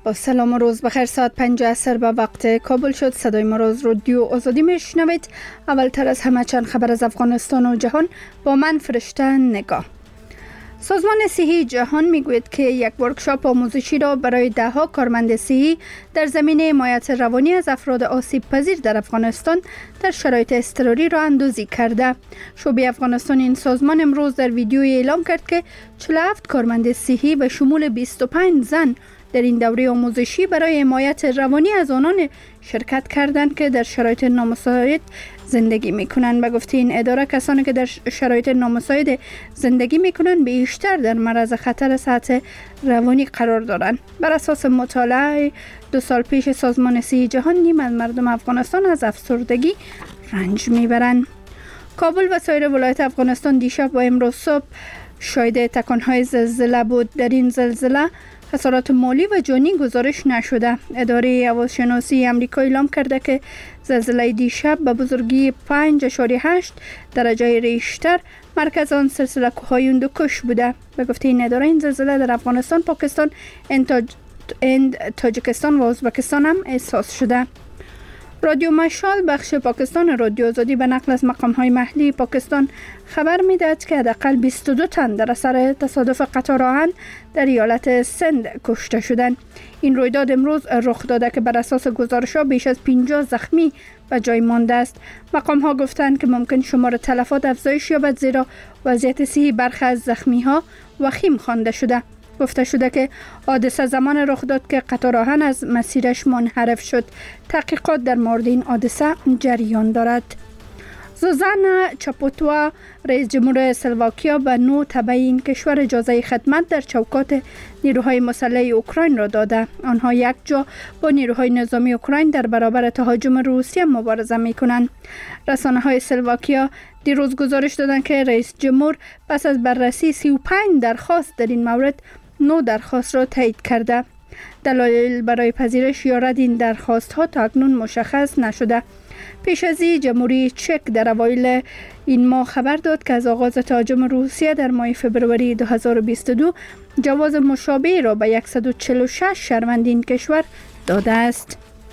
با سلام و روز بخیر. ساعت 5 عصر به وقت کابل شد. صدای ما روز رادیو آزادی میشنوید. اولتر از همه چند خبر از افغانستان و جهان با من فرشته نگاه. سازمان صحی جهان میگوید که یک ورکشاپ آموزشی را برای 10 کارمند صحی در زمینه حمایت روانی از افراد آسیب پذیر در افغانستان در شرایط اضطراری را اندازی کرده. شعبه افغانستان این سازمان امروز در ویدیویی اعلام کرد که 47 کارمند صحی به شمول 25 زن در این دوره آموزشی برای حمایت روانی از آنان شرکت کردند که در شرایط نامساعد زندگی میکنند. به گفته این اداره کسانی که در شرایط نامساعد زندگی میکنند بیشتر در معرض خطر صحت روانی قرار دارند. بر اساس مطالعه 2 سال پیش سازمان صحی جهان نیم از مردم افغانستان از افسردگی رنج میبرند. کابل و سایر ولایت افغانستان دیشب و امروز صبح شاهد تکانهای زلزله بود. در این زلزله خسارات مالی و جانی گزارش نشده. اداره هواشناسی آمریکا اعلام کرده که زلزله دیشب به بزرگی 5.8 درجه ریشتر مرکز آن سلسله کوههای هندوکش بوده. به گفته این اداره این زلزله در افغانستان، پاکستان، تاجیکستان و ازبکستان هم احساس شده. رادیو مشال بخش پاکستان رادیو آزادی به نقل از مقام‌های محلی پاکستان خبر می‌دهد که حداقل 22 تن در اثر تصادف قطار آهن در ایالت سند کشته شدند. این رویداد امروز رخ داده که بر اساس گزارش‌ها بیش از 50 زخمی به جای مانده است. مقام‌ها گفتند که ممکن شمار تلفات افزایش یابد زیرا وضعیت صحی برخی از زخمی‌ها وخیم خوانده شده. گفته شده که حادثه زمان رخ داد که قطار آهن از مسیرش منحرف شد. تحقیقات در مورد این حادثه جریان دارد. زوزانا چاپوتوا رئیس جمهور اسلواکیا به 9 تبع این کشور اجازه خدمت در چوکات نیروهای مسلح اوکراین را داده. آنها یک جا با نیروهای نظامی اوکراین در برابر تهاجم روسیه مبارزه می‌کنند. رسانه‌های اسلواکیا دیروز گزارش دادند که رئیس جمهور پس از بررسی 35 درخواست در این مورد 9 درخواست را تایید کرده. دلایل برای پذیرش یا رد این درخواست ها تا اکنون مشخص نشده. پیش از این جمهوری چک در اوایل این ماه خبر داد که از آغاز تهاجم روسیه در ماه فبروری 2022 جواز مشابه را به 146 شهروند این کشور داده است.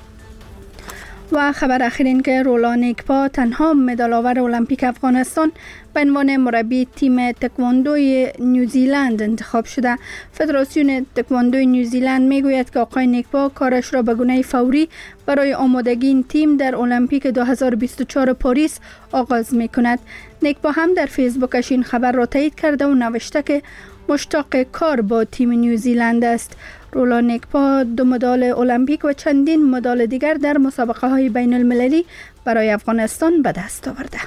و خبر اخیر این که رولان نیکپا تنها مدال آور المپیک افغانستان به عنوان مربی تیم تکواندوی نیوزیلند انتخاب شده. فدراسیون تکواندوی نیوزیلند میگوید که آقای نیکپا کارش را به گونه فوری برای آمادگی این تیم در المپیک 2024 پاریس آغاز میکند. نیکپا هم در فیسبوکش این خبر را تایید کرده و نوشته که مشتاق کار با تیم نیوزیلند است. رولان نیکپا 2 مدال المپیک و چندین مدال دیگر در مسابقه های بین المللی برای افغانستان به دست آورده.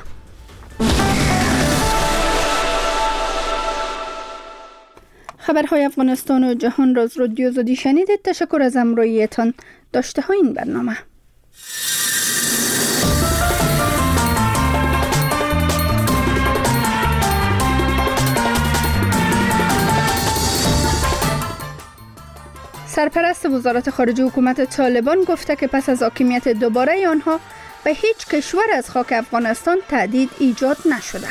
خبرهای افغانستان و جهان را از رادیو آزادی شنیدید. تشکر از همراهیتان. داشته های این برنامه. سرپرست وزارت خارجه حکومت طالبان گفته که پس از حاکمیت دوباره آنها به هیچ کشور از خاک افغانستان تهدید ایجاد نشده.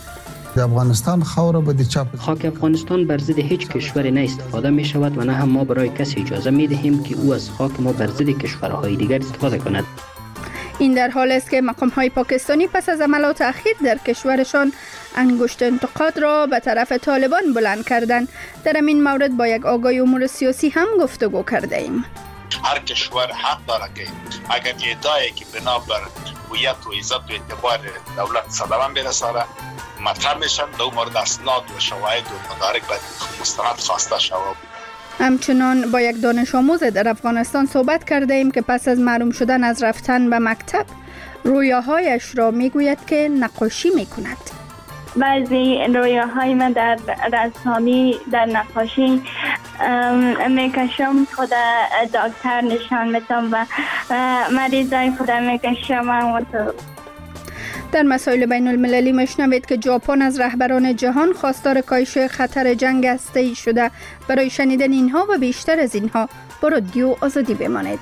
خاک افغانستان بر ضد هیچ کشوری نه استفاده می شود و نه هم ما برای کسی اجازه می دهیم که او از خاک ما بر ضد کشورهای دیگر استفاده کند. این در حال است که مقام‌های پاکستانی پس از عملات اخیر در کشورشان انگشت انتقاد را به طرف طالبان بلند کردند. در این مورد با یک آگاه امور سیاسی هم گفتگو کرده ایم. هر کشور حق داره که اگر ادعایی که بنا بر هویت و عزت و اعتبار دولت صدام برسانه مطرح میشن، در مورد اسناد و شواهد و مدارک باید مستند خواسته شود. همچنان با یک دانش آموز در افغانستان صحبت کرده ایم که پس از محروم شدن از رفتن به مکتب رویاهایش را میگوید که نقاشی میکند. بعضی رویاهای من در رسامی در نقاشی میکشم، خود دکتر نشان میدم و مریضای خود میکشم. در مسائل بین المللی مشنوید که ژاپن از رهبران جهان خواستار کاهش خطر جنگ هسته‌ای شده. برای شنیدن اینها و بیشتر از اینها با رادیو آزادی بمانید.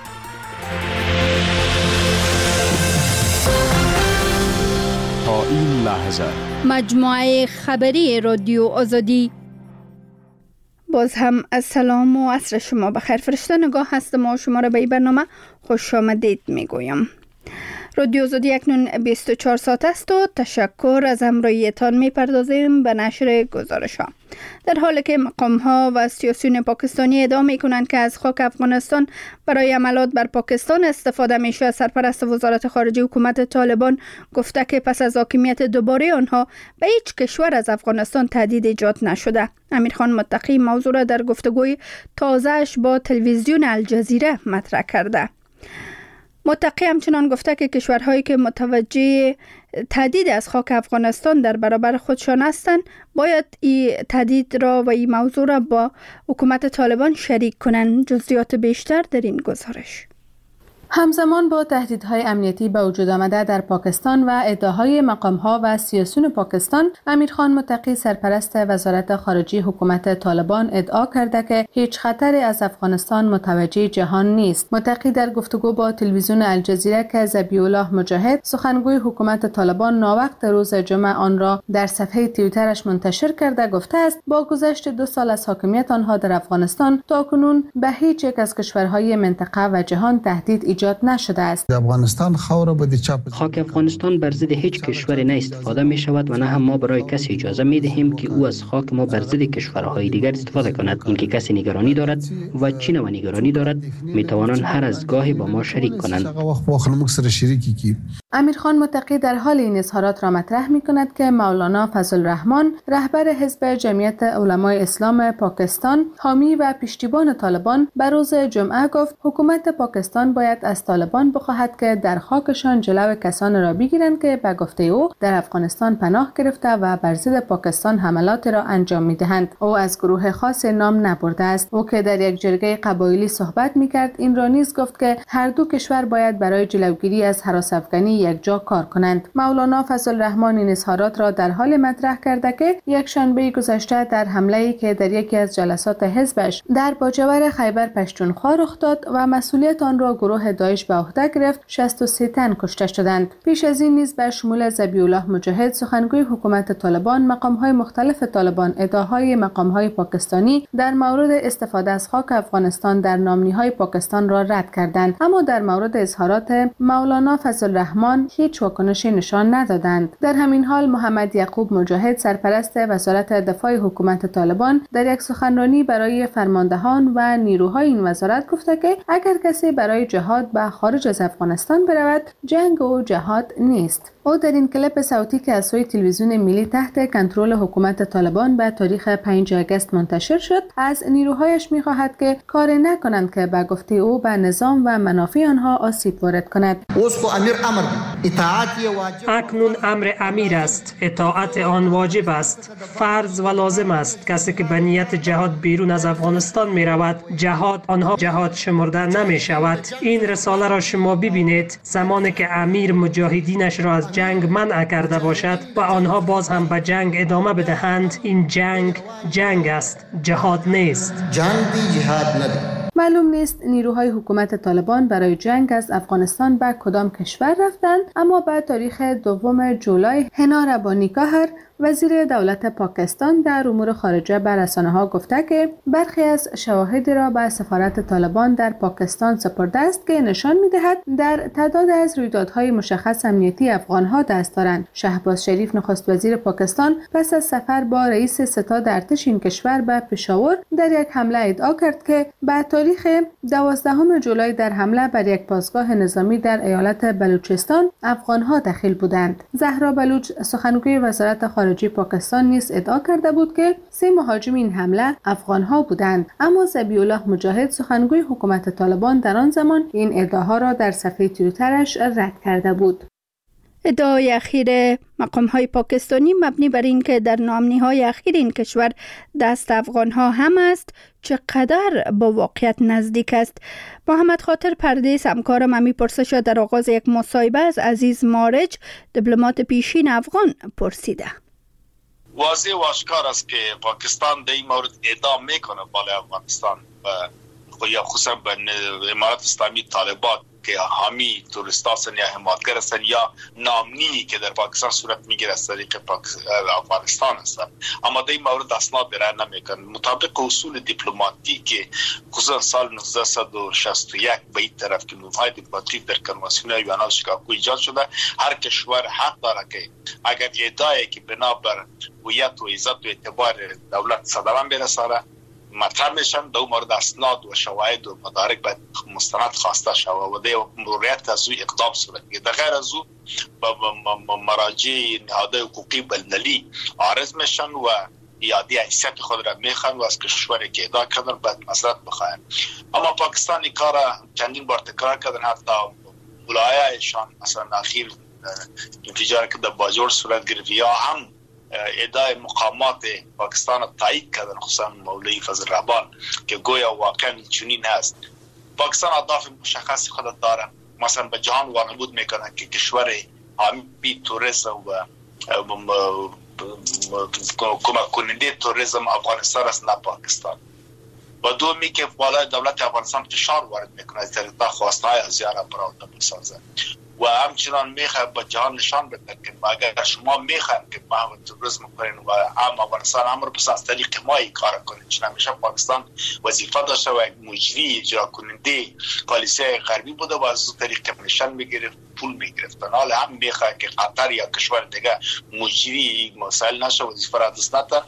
تا این لحظه مجموعه خبری رادیو آزادی باز هم السلام و عصر شما بخیر. فرشته نگاه هستم و شما را به این برنامه خوش آمدید میگویم. رادیو آزادی اکنون 24 ساعت است و تشکر از همراهیتان میپردازیم به نشر گزارش ها. در حالی که مقام ها و سیاسیون پاکستانی ادعا میکنند که از خاک افغانستان برای حملات بر پاکستان استفاده میشه، سرپرست وزارت خارجه حکومت طالبان گفته که پس از حاکمیت دوباره آنها به هیچ کشور از افغانستان تهدید ایجاد نشده. امیرخان متقی موضوع را در گفتگوی تازه‌اش با تلویزیون الجزیره مطرح کرده. متقی همچنان گفته که کشورهایی که متوجه تهدید از خاک افغانستان در برابر خودشان هستند باید این تهدید را و این موضوع را با حکومت طالبان شریک کنند. جزئیات بیشتر در این گزارش. همزمان با تهدیدهای امنیتی به وجود آمده در پاکستان و ادعاهای مقام‌ها و سیاسیون پاکستان، امیرخان متقی سرپرست وزارت خارجه حکومت طالبان ادعا کرده که هیچ خطری از افغانستان متوجه جهان نیست. متقی در گفتگو با تلویزیون الجزیره که ذبیح الله مجاهد سخنگوی حکومت طالبان ناوقت روز جمعه آن را در صفحه توییترش منتشر کرده گفته است با گذشت 2 سال از حاکمیت آنها در افغانستان تاکنون به هیچ یک از کشورهای منطقه و جهان تهدید ایجاد نشده است. خاک افغانستان بر ضد هیچ کشوری نه استفاده می شود و نه هم ما برای کسی اجازه می دهیم که او از خاک ما بر ضد کشورهای دیگر استفاده کند. اینکه کسی نگرانی دارد و چین و نگرانی دارد می توانند هر از گاهی با ما شریک کنند. امیرخان متقی در حال این اظهارات را مطرح می کند که مولانا فضل الرحمن رهبر حزب جمعیت علمای اسلام پاکستان حامی و پشتیبان طالبان بر روز جمعه گفت حکومت پاکستان باید از طالبان بخواهد که در خاکشان جلو کسانی را بگیرند که به گفته او در افغانستان پناه گرفته و بر ضد پاکستان حملات را انجام می‌دهند. او از گروه خاص نام نبرده است. او که در یک جرگه قبایلی صحبت می‌کرد این را نیز گفت که هر دو کشور باید برای جلوگیری از هراس افغانی یکجا کار کنند. مولانا فضل الرحمن این اظهارات را در حال مطرح کرده که یک شنبه گذشته در حمله‌ای که در یکی از جلسات حزبش در باجور خیبر پشتونخوا رخ داد و مسئولیت آن را گروه داعش به عهده گرفت 63 تن کشته شدند. پیش از این نیز به شمول ذبیح الله مجاهد سخنگوی حکومت طالبان مقام‌های مختلف طالبان ادعاهای مقام‌های پاکستانی در مورد استفاده از خاک افغانستان در نامنی‌های پاکستان را رد کردند، اما در مورد اظهارات مولانا فضل الرحمن هیچ واکنشی نشان ندادند. در همین حال محمد یعقوب مجاهد سرپرست وزارت دفاع حکومت طالبان در یک سخنرانی برای فرماندهان و نیروهای این وزارت گفته که اگر کسی برای جهاد به خارج از افغانستان برود جنگ و جهاد نیست. او در این کلیپ صوتی که از سوی تلویزیون ملی تحت کنترل حکومت طالبان به تاریخ 5 آگوست منتشر شد از نیروهایش می‌خواهد که کار نکنند که به گفته او به نظام و منافع آنها آسیب وارد کند. اکنون امر امیر است، اطاعت آن واجب است، فرض و لازم است. کسی که به نیت جهاد بیرون از افغانستان می رود جهاد آنها جهاد شمرده نمی شود. این رساله را شما ببینید. زمانی که امیر مجاهدینش را از جنگ منع کرده باشد و آنها باز هم به جنگ ادامه بدهند، این جنگ است، جهاد نیست. معلوم نیست نیروهای حکومت طالبان برای جنگ از افغانستان به کدام کشور رفتند، اما به تاریخ 2 جولای هنا ربانی کاهر وزیر دولت پاکستان در امور خارجه به رسانه‌ها گفته که برخی از شواهد را به سفارت طالبان در پاکستان سپرده است که نشان می‌دهد در تعداد از رویدادهای مشخص امنیتی افغان‌ها دست دارند. شهباز شریف نخست وزیر پاکستان پس از سفر با رئیس ستاد ارتش این کشور به پشاور در یک حمله ادعا کرد که به تاریخ 12 جولای در حمله بر یک پاسگاه نظامی در ایالت بلوچستان افغان‌ها دخیل بودند. زهرا بلوچ سخنگوی وزارت خارجه پاکستان نیز ادعا کرده بود که 3 مهاجم این حمله افغان‌ها بودند، اما ذبیح الله مجاهد سخنگوی حکومت طالبان در آن زمان این ادعاها را در صفحه توییترش رد کرده بود. ادعای اخیر مقام‌های پاکستانی مبنی بر این که در نامنی‌های اخیر این کشور دست افغان‌ها هم است چقدر با واقعیت نزدیک است. محمد خاطر پردیس همکارم همی پرسش در آغاز یک مصاحبه از عزیز مارج دیپلمات پیشین افغان پرسیده. واضح و آشکار است که پاکستان در این مورد ادعا میکنه بالای افغانستان و یا خصوصا به امارات اسلامی طالبان که حامی توریست هستند یا حمایتگر هستند یا نامنی که در پاکستان صورت میگیره از طریق افغانستان هستند، اما در این مورد اسناد ارائه نمیکنند. مطابق اصول دیپلماتیک خصوصا سال 1961 به این طرف که نهادهای دیپلماتیک در کنوانسیون ویانا شیکاگو ایجاد شده، هر کشور حق داره که اگر ادعایی که بنابر هویت و عزت و اعتبار دولت صدمه برسانه مطرح میشن، در مورد اسناد و شواهد و مدارک باید مستند خواسته شود و در مورد از او اقدام صورت میگیره. در غیر از او مراجع نهادهای حقوقی بین‌المللی عارض میشن و یادی حیثیت خود را میخوان و از کشوری که ادعا کردن باید معذرت بخواهند. اما پاکستان این کار چندین بار تکرار کردن، حتی ولایه‌شان مثلا اخیر انفجار که در باجوړ صورت گرفت یا هم ادعای مقامات پاکستان را تایید کردن، خصوصا مولوی فضل رحمان که گویا واقعا چنین هست. پاکستان اهداف مشخص خود داره، مثلا به جهان وانمود میکنه که کشور حامی توریسم و کمک کننده توریسم افغانستان است، نه پاکستان. و دومی که بالای دولت افغانستان فشار وارد میکنه از طریق خواستهای از زیاره براوده بسازه و همچنان میخواد با جهان نشان بده که اگر شما میخواید که ما توریسم کنین و هم افغانستان امر بس از طریق ما این کار کنین، چون همیشه پاکستان وظیفه داشته و مجری اجرا کننده پالیسی غربی بوده و از طریق نشان میگرفت، پول میگرفتن. حالا هم میخواد که قطر یا کشور دیگه مجری مسائل نشه، وظیفه را دست نده،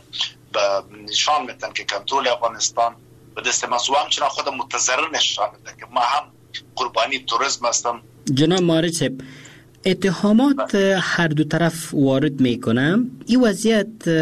نشان میدن که کنترل افغانستان به دست ما و همچنان خود متضرر نشان میده که ما هم قربانی توریسم هستم. جناب مارج صاحب، اتهامات هر دو طرف وارد میکنم، این وضعیت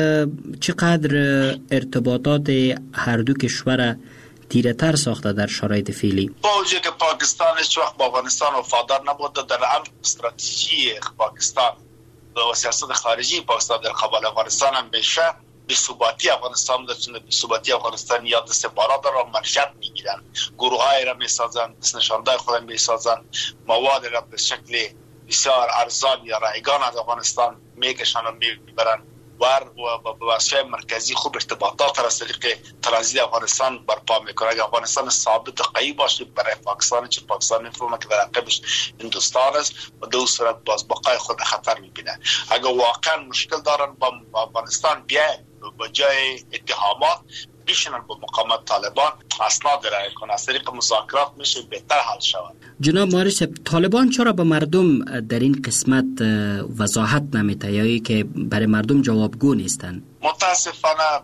چقدر ارتباطات هر دو کشور تیره تر ساخته در شرایط فعلی؟ با وجود که پاکستان هیچ وقت با افغانستان وفادار نبوده، در هم استراتژی پاکستان و سیاست خارجی پاکستان در قبال افغانستان هم بیشه بی‌ثباتی افغانستان بوده، چون بی‌ثباتی افغانستان یا دست بارات را مرجع میگیرن، گروه‌های را میسازن، نشانده خود میسازن، مواد را به شکل بسیار ارزان یا رایگان از افغانستان میکشن و میبرن و واسطه مرکزی خوب ارتباطات را از طریق ترانزیت افغانستان برپا میکنه. اگر افغانستان ثابت قوی باشه برای پاکستان، چه پاکستان میفهمه که در عقبش هندوستان است و در صورت باز بقای خود خطر میبینه. اگر واقعا مشکل دارن با افغانستان بیاین با جای اتهامات بیشنن با مقامات طالبان اسناد ارائه کنه، از طریق مذاکرات میشه بهتر حل شود. جناب مارج صاحب، طالبان چرا به مردم در این قسمت وضاحت نمیده یا که برای مردم جوابگو نیستن؟ متاسفانه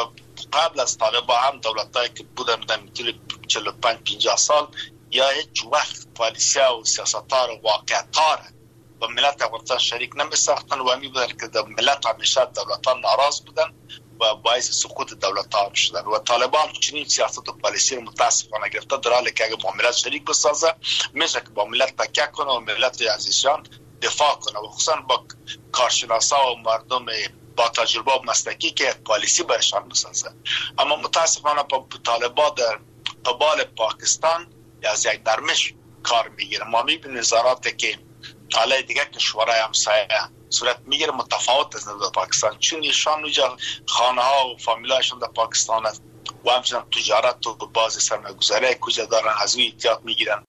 قبل از طالبان هم دولتایی که بودن در طول 45-50 سال یا هیچ وقت پالیسی و سیاستار و واقعیتار و ملت افغانستان شریک نمی‌ساختن و همی بودن که ملت همیشه دولتان ناراض بودن و باعث سقوط دولت‌ها شدن و طالبان چنین سیاست و پالیسی رو متاسفانه گرفته، در حالی که اگه با ملت شریک بسازه میشه که با ملت تکیه کنه و ملت عزیزشان دفاع کنه و خصوصا با کارشناسا و مردم با تجربه و مسلکی که پالیسی برشان بسازه. اما متاسفانه طالبان در قبال پاکستان از یک درمش کار میگیره. ما میبینیم نظاراتی که حالا دیگه کشورهای همسایه صورت میگیره متفاوت از نظر پاکستان، چون ایشان اونجا خانه ها و فامیلایشان در پاکستان است و همچنان تجارت و باز سرمایه‌گذاری کجا دارن از او احتیاط میگیرن.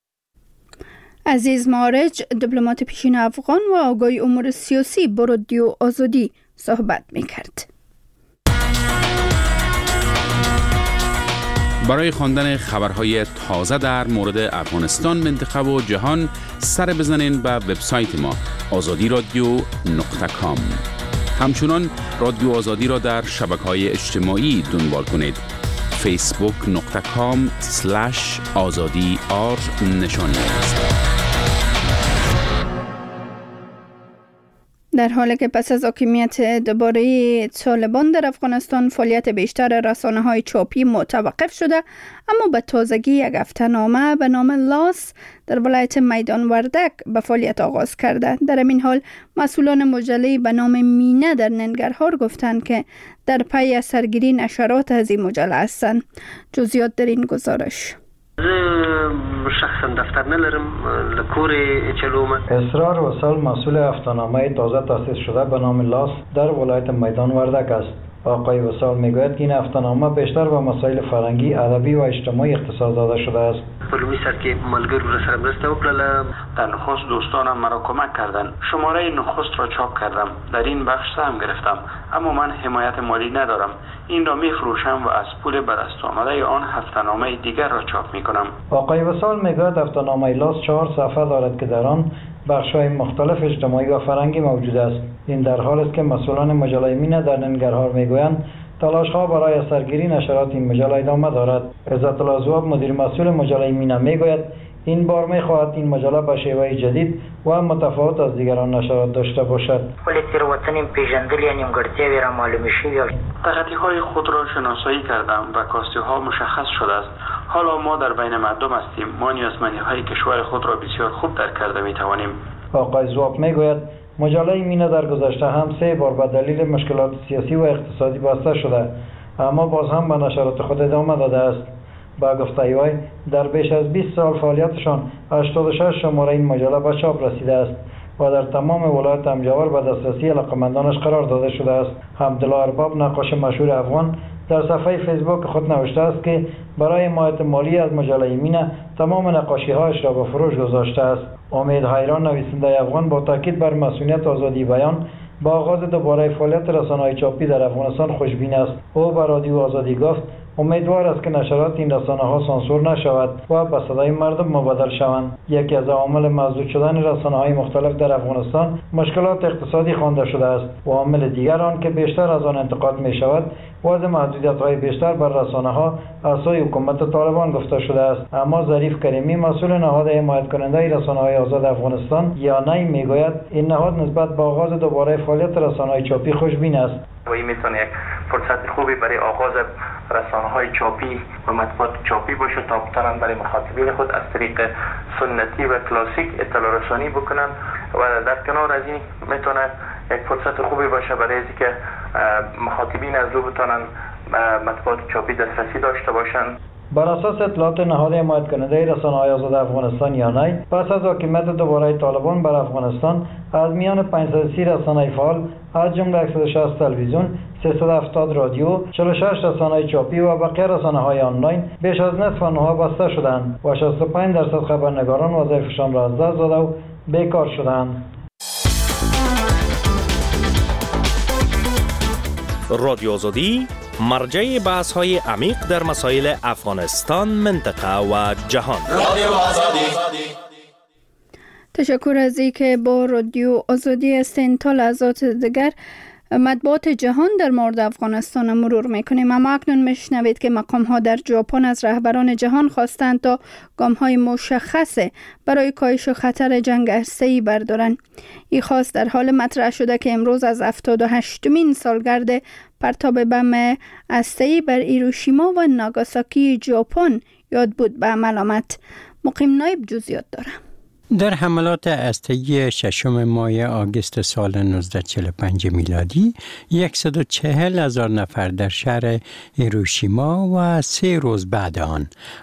عزیز مارج، دیپلمات پیشین افغان و آگاهی امور سیاسی با رادیو آزادی صحبت میکرد. برای خواندن خبرهای تازه در مورد افغانستان، منطقه و جهان سر بزنین به وبسایت ما azadi.radio.com. همچنان رادیو آزادی را در شبکه‌های اجتماعی دنبال کنید. facebook.com/azadi_r نشانی است. در حالی که پس از حاکمیت دوباره طالبان در افغانستان فعالیت بیشتر رسانه‌های چاپی متوقف شده، اما به تازگی یک هفته‌نامه به نام لاس در ولایت میدان وردک به فعالیت آغاز کرده. در این حال مسئولان مجله به نام مینه در ننگرهار گفتند که در پی از سرگیری نشرات از این مجله هستند. جزئیات در این گزارش. شخصا دفتر نلرم لکور چلومه. اسرار وصال مسئول هفته‌نامه تازه تأسیس شده به نام لاس در ولایت میدان وردک است. آقای وصال میگوید که این هفته‌نامه بیشتر به مسائل فرهنگی، ادبی و اجتماعی اختصاص داده شده است. معلومی است که ملګرو را سره مرسته وکړله. در نخست دوستانم مرا کمک کردند. شماره نخست را چاپ کردم. در این بخش سهم گرفتم، اما من حمایت مالی ندارم. این را میفروشم و از پول به دست آمده آن هفته‌نامه دیگر را چاپ میکنم. آقای وصال میگوید هفته‌نامه لاس 4 صفحه دارد که در آن بخش‌های مختلف اجتماعی و فرهنگی موجود است. این در حالی است که مسئولان مجله مینه در ننگرهار میگویند تلاش‌ها برای سرگیری نشرات این مجله ادامه دارد. عزت الله زواب مدیر مسئول مجله مینه میگوید این بار می‌خواهد این مجله به شیوه جدید و متفاوت از دیگران نشرات داشته باشد. ولی تیروتنی پیژندل یا نیمگړتیاوې را معلومې شوې. تغییرهای خود را شناسایی کردم و کاستی‌ها مشخص شده است. حالا ما در بین مردم هستیم. ما نیازمندی‌های کشور خود را بسیار خوب درک کرده می‌توانیم. آقای زواب میگوید مجله مینه در گذشته هم 3 بار به دلیل مشکلات سیاسی و اقتصادی بسته شده، اما باز هم به نشرات خود ادامه داده است. با گفته وی در بیش از 20 سال فعالیتشان 86 شماره این مجله به چاپ رسیده است و در تمام ولایت امجاور به دسترسی علاقه‌مندانش قرار داده شده است. حمدالله ارباب نقاش مشهور افغان در صفحه فیسبوک خود نوشته است که برای حمایت مالی از مجله مینه تمام نقاشی‌هایش را به فروش گذاشته است. امید حیران نویسنده افغان با تاکید بر مسئولیت آزادی بیان با آغاز دوباره فعالیت رسانه‌های چاپی در افغانستان خوشبین است. او به رادیو آزادی گفت امیدوار است که نشرات این رسانه‌ها سانسور نشود و به صدای مردم مبادل شوند. یکی از عوامل مسدود شدن رسانه‌های مختلف در افغانستان مشکلات اقتصادی خوانده شده است و عامل دیگر آن که بیشتر از آن انتقاد می‌شود وضع محدودیت‌های بیشتر بر رسانه‌ها از سوی حکومت طالبان گفته شده است. اما ظریف کریمی مسئول نهاد حمایت کننده رسانه‌های آزاد افغانستان یانای میگوید این نهاد نسبت به آغاز دوباره فعالیت رسانه‌های چاپی خوشبین است. و این میتونه یک فرصت خوبی برای آغاز رسانه‌های چاپی و مطبوعات چاپی باشه تا بتونن برای مخاطبین خود از طریق سنتی و کلاسیک اطلاع رسانی بکنن و در کنار از این میتونه یک فرصت خوبی باشه برای اینکه مخاطبین از او بتونن مطبوعات چاپی دسترسی داشته باشن. بر اساس اطلاعات نهاد حمایت کننده رسانه‌های آزاد افغانستان یانای پس از حاکمیت دوباره طالبان بر افغانستان از میان 530 رسانه فعال از جمله 160 تلویزیون، 370 رادیو، 46 رسانه چاپی و بقیه رسانه‌های آنلاین بیش از نصف آنها بسته شدند و 65% خبرنگاران وظایفشان را از دست داده و بیکار شدند. رادیو آزادی مرجع بحث های عمیق در مسائل افغانستان، منطقه و جهان. رادیو آزادی. تشکر از اینکه با رادیو آزادی هستین. تا لحظات دیگر مطبوعات جهان در مورد افغانستان مرور میکنیم. اما اکنون میشنوید که مقام ها در ژاپن از رهبران جهان خواستند تا گام های مشخص برای کاهش خطر جنگ هسته‌ای بردارند. این خواست در حال مطرح شده که امروز از 78مین سالگرد پرتاب بم هسته‌ای بر هیروشیما و ناگاساکی ژاپن یاد بود به عمل آمد. مقیم نایب جزئیات داره. در حملات هسته‌ای 6 ماه آگوست سال 1945 میلادی 140,000 نفر در شهر هیروشیما و 3 روز بعد آن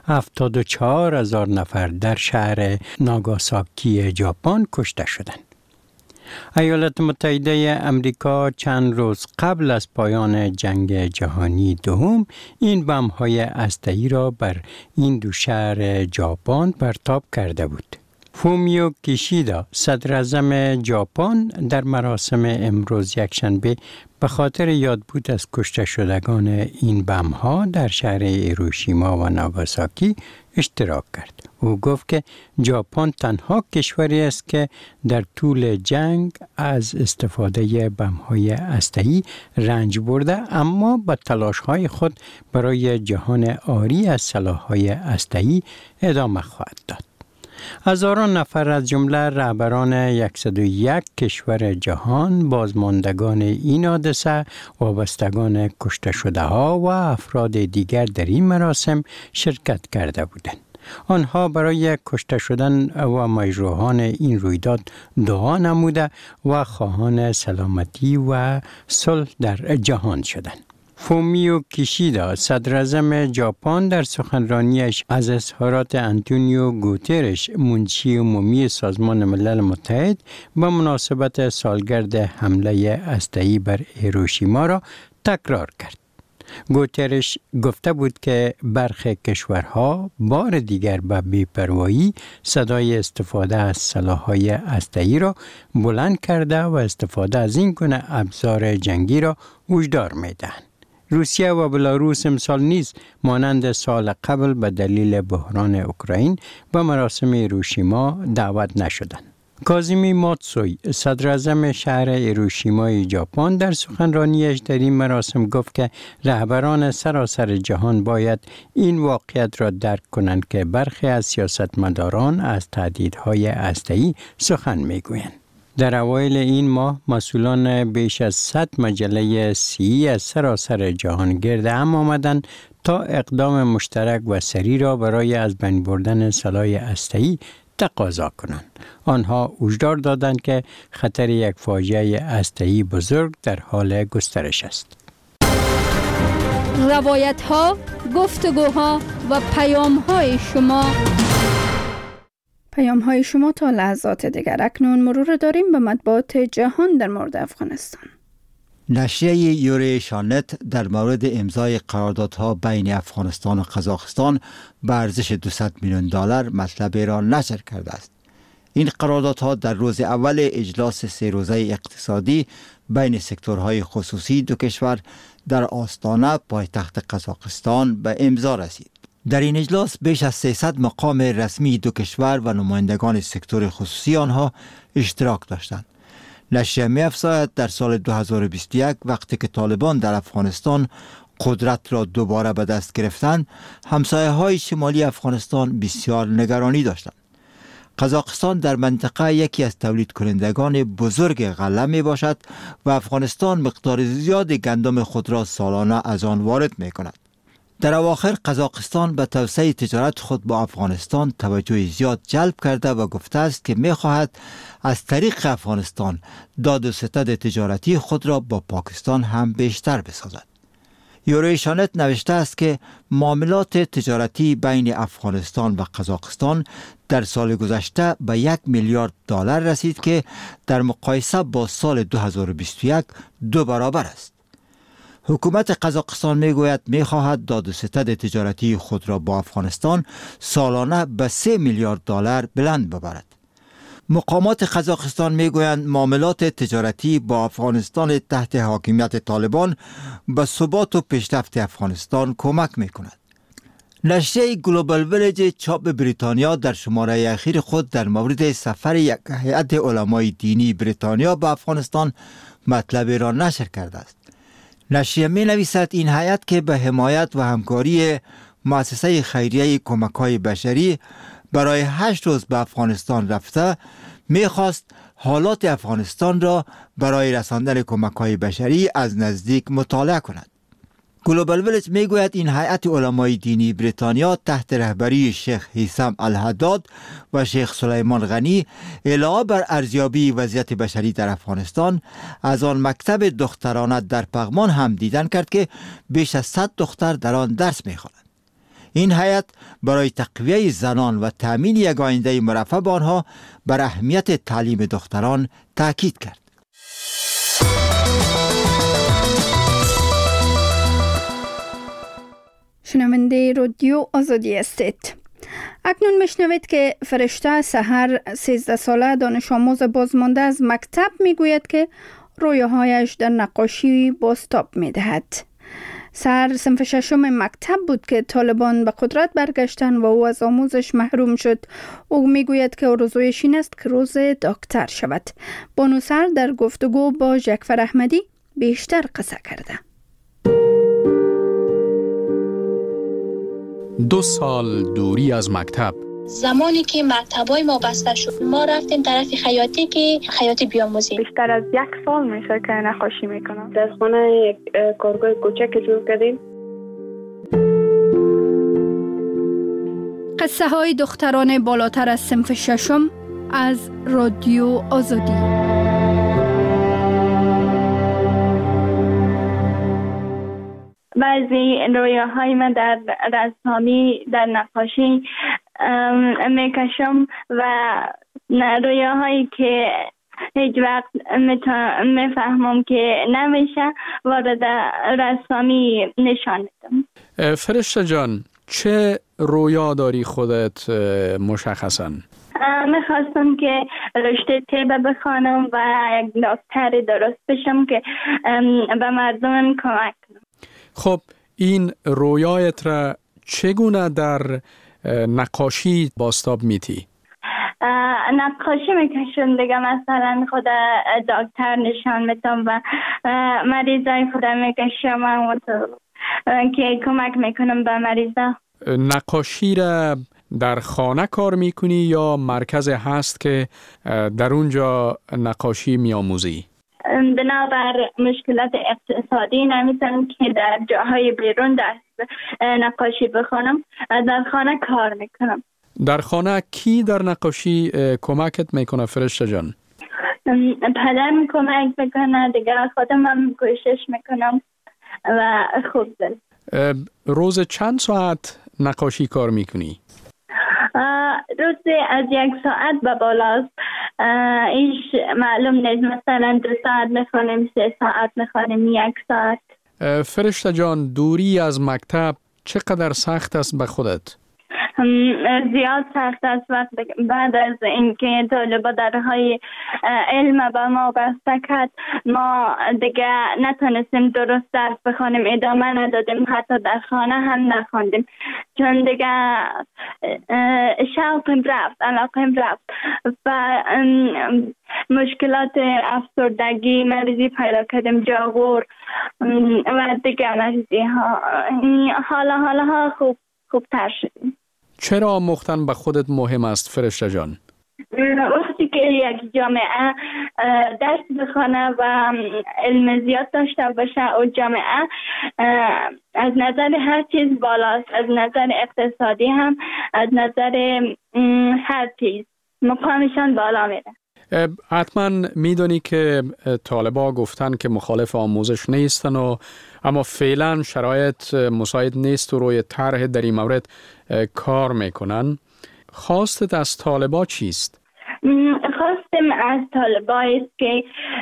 74,000 نفر در شهر ناگاساکی ژاپن کشته شدند. ایالات متحده امریکا چند روز قبل از پایان جنگ جهانی دوم این بم‌های هسته‌ای را بر این دو شهر ژاپن پرتاب کرده بود. فومیو کیشیدا صدر اعظم ژاپن در مراسم امروز یکشنبه به خاطر یادبود از کشته شدگان این بم‌ها در شهر هیروشیما و ناگاساکی اشتراک کرد. او گفت که ژاپن تنها کشوری است که در طول جنگ از استفاده بم‌های هسته‌ای رنج برده، اما با تلاش‌های خود برای جهان عاری از سلاح‌های هسته‌ای ادامه خواهد داد. هزاران نفر از جمله رهبران 101 کشور جهان، بازماندگان این حادثه، وابستگان کشته شده ها و افراد دیگر در این مراسم شرکت کرده بودند. آنها برای کشته شدن و مجروحان این رویداد دعا نموده و خواهان سلامتی و صلح در جهان شدند. فومیو کیشیدا صدر اعظم ژاپن در سخنرانیش از اظهارات آنتونیو گوترش منشی عمومی سازمان ملل متحد به مناسبت سالگرد حمله هسته‌ای بر هیروشیما را تکرار کرد. گوترش گفته بود که برخی کشورها بار دیگر به بی‌پروایی صدای استفاده از سلاح‌های هسته‌ای را بلند کرده و استفاده از این گونه ابزار جنگی را هشدار می‌دهند. روسیه و بلاروس امسال نیز مانند سال قبل به دلیل بحران اوکراین به مراسم هیروشیما دعوت نشدند. کازیمی ماتسوی صدر اعظم شهر هیروشیمای ژاپن در سخنرانیش در این مراسم گفت که رهبران سراسر جهان باید این واقعیت را درک کنند که برخی از سیاستمداران از تهدیدهای هسته‌ای سخن میگویند. در اوایل این ماه مسئولان بیش از 100 مجله سی از سراسر جهان گرد هم آمدند تا اقدام مشترک و سریع را برای از بین بردن سلاح هسته‌ای تقاضا کنند. آنها هشدار دادند که خطر یک فاجعه هسته‌ای بزرگ در حال گسترش است. روایت‌ها، گفتگوها و پیام‌های شما تا لحظات دیگر. اکنون مرور داریم به مطبوعات جهان در مورد افغانستان. نشریه یوری شانت در مورد امضای قراردادها بین افغانستان و قزاقستان به ارزش $200 میلیون مطلب را نشر کرده است. این قراردادها در روز اول اجلاس 3 روزه اقتصادی بین سکتورهای خصوصی دو کشور در آستانه پایتخت قزاقستان به امضا رسید. در این اجلاس بیش از 300 مقام رسمی دو کشور و نمایندگان سکتور خصوصی آنها اشتراک داشتند. نشریه می‌افزاید در سال 2021 وقتی که طالبان در افغانستان قدرت را دوباره به دست گرفتند، همسایه‌های شمالی افغانستان بسیار نگرانی داشتند. قزاقستان در منطقه یکی از تولید کنندگان بزرگ غله می باشد و افغانستان مقدار زیاد گندم خود را سالانه از آن وارد می کند. در اواخر قزاقستان به توسعه تجارت خود با افغانستان توجه زیاد جلب کرده و گفته است که می خواهد از طریق افغانستان داد و ستد تجارتی خود را با پاکستان هم بیشتر بسازد. یوری شانت نوشته است که معاملات تجارتی بین افغانستان و قزاقستان در سال گذشته به $1 میلیارد رسید که در مقایسه با سال 2021 2 برابر است. حکومت قزاقستان میگوید میخواهد داد و ستد تجارتی خود را با افغانستان سالانه به $3 میلیارد بلند ببرد. مقامات قزاقستان میگویند معاملات تجارتی با افغانستان تحت حاکمیت طالبان به ثبات و پیشرفت افغانستان کمک میکند. نشریه گلوبال ویلیج چاپ بریتانیا در شماره اخیر خود در مورد سفر یک هیئت علمای دینی بریتانیا به افغانستان مطلب را نشر کرده است. نشریه می نویسد این هیئت که به حمایت و همکاری مؤسسه خیریه کمک‌های بشری برای 8 روز به افغانستان رفته می‌خواست حالات افغانستان را برای رساندن کمک‌های بشری از نزدیک مطالعه کند. گلوبال ویلیج میگوید این هیئت علمای دینی بریتانیا تحت رهبری شیخ هیثم الحداد و شیخ سلیمان غنی علاوه بر ارزیابی وضعیت بشری در افغانستان از آن مکتب دخترانه در پغمان هم دیدن کرد که بیش از 100 دختر در آن درس می‌خوانند. این هیئت برای تقویه زنان و تأمین یک آینده مرفه به آنها بر اهمیت تعلیم دختران تاکید کرد. شنونده رادیو آزادی هستید. اکنون میشنوید که فرشته سحر 13 ساله دانش آموز بازمانده از مکتب میگوید که رویاهایش در نقاشی بازتاب میدهد. سحر صنف 6 مکتب بود که طالبان به قدرت برگشتن و او از آموزش محروم شد. او میگوید که آرزویش این است که روز دکتر شود. بانو سحر در گفتگو با جعفر احمدی بیشتر قصه کرده. 2 سال دوری از مکتب. زمانی که مکتبای ما بسته شد ما رفتیم طرف خیاطی که خیاطی بیاموزیم. بیشتر از 1 سال میشه که نقاشی میکنم. در خانه یک کارگاه کوچک جور کردیم. قصه های دختران بالاتر از صنف 6 از رادیو آزادی. بعضی رویاهای من در رسامی در نقاشی میکشم و رویاهایی که هیچ وقت میفهمم که نمیشه وارد رسامی نشان بدم. فرشته جان، چه رویا داری خودت مشخصاً؟ میخواستم که رشته طب بخوانم و یک دکتر درست بشم که به مردم کمک کنم. خب این رویایت را چگونه در نقاشی بازتاب میتی؟ نقاشی میکشم دیگه، مثلا خود دکتر نشان میدم و مریضای خود میکشم که کمک میکنم به مریضا. نقاشی را در خانه کار میکنی یا مرکز هست که در اونجا نقاشی میآموزی؟ بنابر مشکلات اقتصادی نمیتونم که در جاهای بیرون در نقاشی بخونم، در خانه کار میکنم. در خانه کی در نقاشی کمکت میکنه فرشته جان؟ پدرم کمک میکنه دیگه، خودم هم کوشش میکنم و خوب دارم. روز چند ساعت نقاشی کار میکنی؟ روزی از 1 ساعت به بالاست، ایش معلوم نیست، مثلا 2 ساعت میخوانیم، 3 ساعت میخوانیم، 1 ساعت. فرشته جان، دوری از مکتب چقدر سخت است به خودت؟ زیاد سخت است. وقت بعد از اینکه طالبا درهای علم به ما بسته کرد، ما دیگه نتونستیم درست درس بخونیم، ادامه ندادیم، حتی در خانه هم نخوندیم، چون دیگه شوقم رفت، علاقم رفت و مشکلات افسردگی، مریضی پیدا کردیم، جاغور و دیگه مریضی ها، حالا خوبتر شدیم. چرا آموختن به خودت مهم است فرشته جان؟ وقتی که یک جامعه درس بخونه و علم زیاد داشته باشه و جامعه از نظر هر چیز بالاست، از نظر اقتصادی هم، از نظر هر چیز مقامشان بالا میره. حتما میدونی که طالبا گفتن که مخالف آموزش نیستن اما فعلا شرایط مساعد نیست و روی طرح در این مورد کار میکنن. خواستت از طالبا چیست؟ خواستم از طالبا است که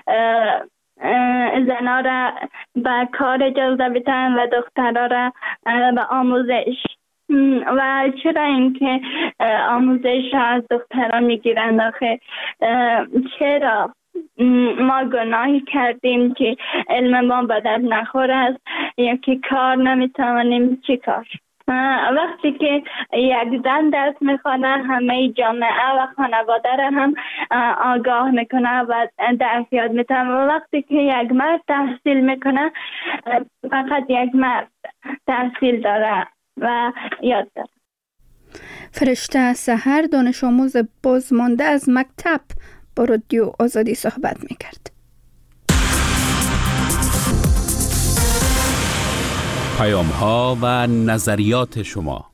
زنها را به کار اجازه بدن و دخترها را به آموزش. و چرا اینکه آموزش از دختران میگیرند؟ آخه چرا ما گناهی کردیم که علم ما به درد نخوره است یا که کار نمیتوانیم؟ چی کار؟ وقتی که یک زن درس میخونه، همه جامعه و خانواده را هم آگاه میکنه و درس یاد میتونه. و وقتی که یک مرد تحصیل میکنه، فقط یک مرد تحصیل داره و یاد داره. فرشته سحر، دانش آموز بازمانده از مکتب، با رادیو آزادی صحبت میکرد. پیام ها و نظریات شما.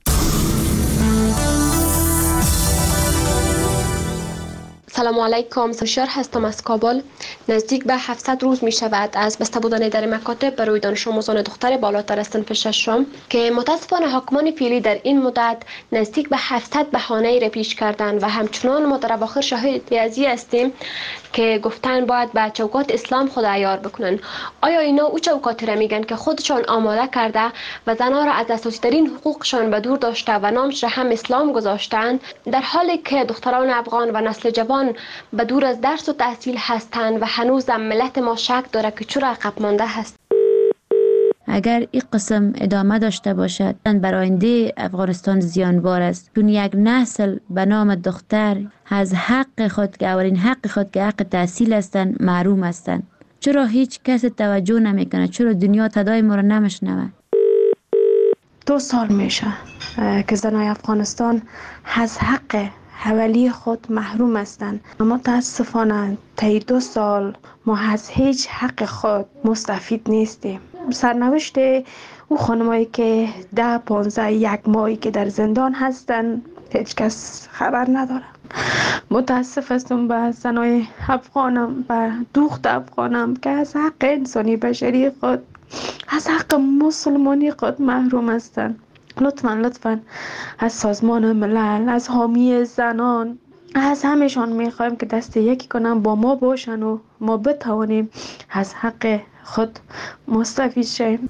سلام علیکم، سوشار هستم از کابل. نزدیک به 700 روز می شود از بسته بودن در مکاتب برای دانش آموزان دختر بالاتر از صنف ششم که متاسفانه حاکمان فعلی در این مدت نزدیک به 700 بهانه را پیش کردند و همچنان ما در اواخر شاهد ازی هستیم که گفتن باید به چوکات اسلام خود عیار بکنن. آیا اینا او چوکاتی را میگن که خودشان آماده کرده و زنها را از اساسی ترین حقوقشان به دور داشته و نامش را هم اسلام گذاشتند، در حالی که دختران افغان و نسل جوان به دور از درس و تحصیل هستند و هنوز ملت ما شک داره که چرا عقب مانده هست. اگر این قسم ادامه داشته باشد بر آینده افغانستان زیانبار است، چون یک نسل به نام دختر از حق خود که اولین حق خود که حق تحصیل هستند محروم هستند. چرا هیچ کس توجه نمیکنه؟ چرا دنیا صدای ما را نمیشنوه؟ 2 سال میشه که زنای افغانستان از حق حوالی خود محروم هستند. متاسفانه طی 2 سال ما از هیچ حق خود مستفید نیستیم. سرنوشت او خانمایی که 10-15 1 ماهی که در زندان هستند هیچ کس خبر نداره. متاسف هستم به زنای افغانم، به دختر افغانم که از حق انسانی بشری خود، از حق مسلمانی خود محروم هستند. لطفاً از سازمان ملل، از حامی زنان از همشان میخوایم که دست یکی کنن، با ما باشن و ما بتوانیم از حق خود مستفید شیم.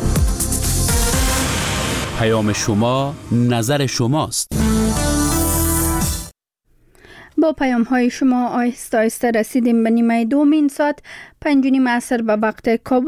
پیام شما، نظر شماست. با پیام های شما آهسته آهسته رسیدیم به نیمه دوم این ساعت 5:30 عصر به وقت کابل.